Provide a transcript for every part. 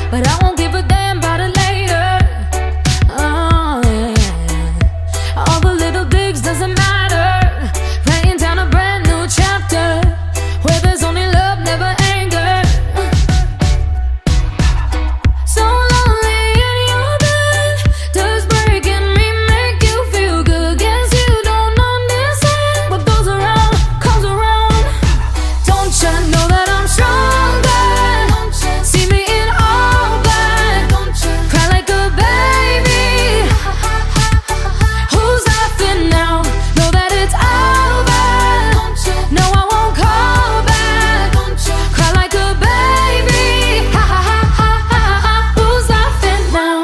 but I won't give a damn about it later. Oh yeah, all the little digs doesn't matter. Writing down a brand new chapter where there's only love, never anger. So lonely in your bed, does breaking me make you feel good? Guess you don't understand what goes around comes around. Don't you know that I'm stronger? See me in all black, cry like a baby. Who's laughing now? Know that it's over. No, I won't call back. Cry like a baby. Ha ha ha ha ha ha. Who's laughing now?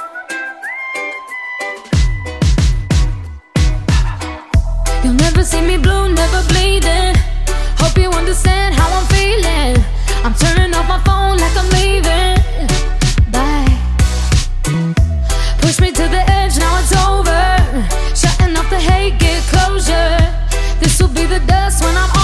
You'll never see me blue, never bleeding. Hope you understand how I'm feeling. I'm turning off my phone like I'm leaving. Bye. Push me to the edge, now it's over. Shutting off the hate, get closure. This'll be the dust when I'm